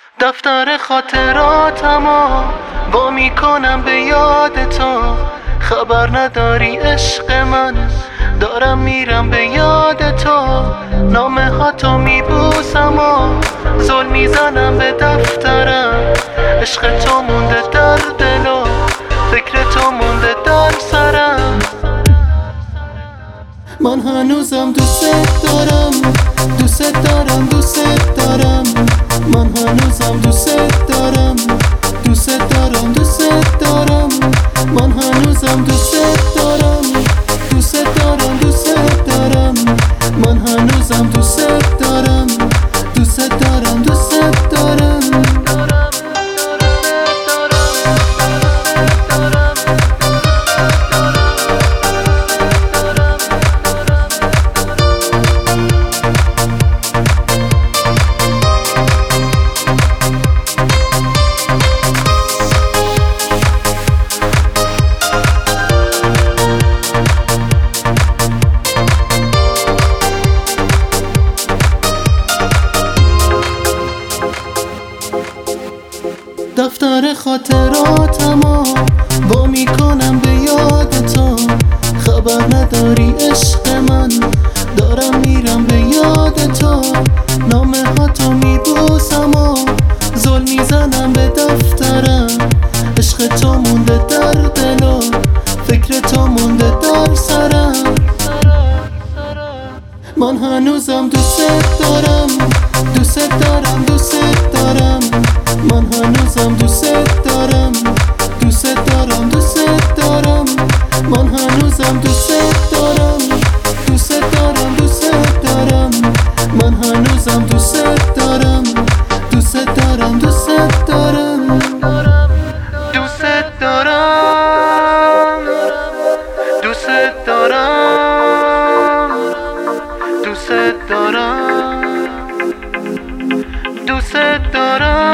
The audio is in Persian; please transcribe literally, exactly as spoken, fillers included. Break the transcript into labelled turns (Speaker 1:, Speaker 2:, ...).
Speaker 1: دفتر خاطراتمو وا میکنم به یاد تو، خبر نداری عشق من دارم میرم به یاد تو. نامه ها تو میبوسم و زل میزنم به دفترم، عشق تو مونده در دل و فکر تو مونده در سرم. من هنوزم دوست دارم، دوست دارم، دوست دارم. من هنوزم دوست دارم، دوست دارم، دوست دارم. من هنوزم دوست دارم، دوست دارم، دوست دارم. من هنوزم دوست دارم، دوست دارم، دوست دارم. دفتر خاطراتمو وا میکنم به یاد تو، خبر نداری عشق من دارم میرم به یاد تو. نامه ها تو میبوسم و زل میزنم به دفترم، عشق تو مونده در دل و فکر تو مونده در سرم. من هنوزم دوست دارم، دوست دارم، دوست دارم. من هنوزم دوست دارم، دوست دارم، دوست دارم. من هنوزم دوست دارم، دوست دارم، دوست دارم. من هنوزم دوست دارم، دوست دارم، دوست دارم. دوست دارم، دوست دارم، دوست دارم، دوست دارم.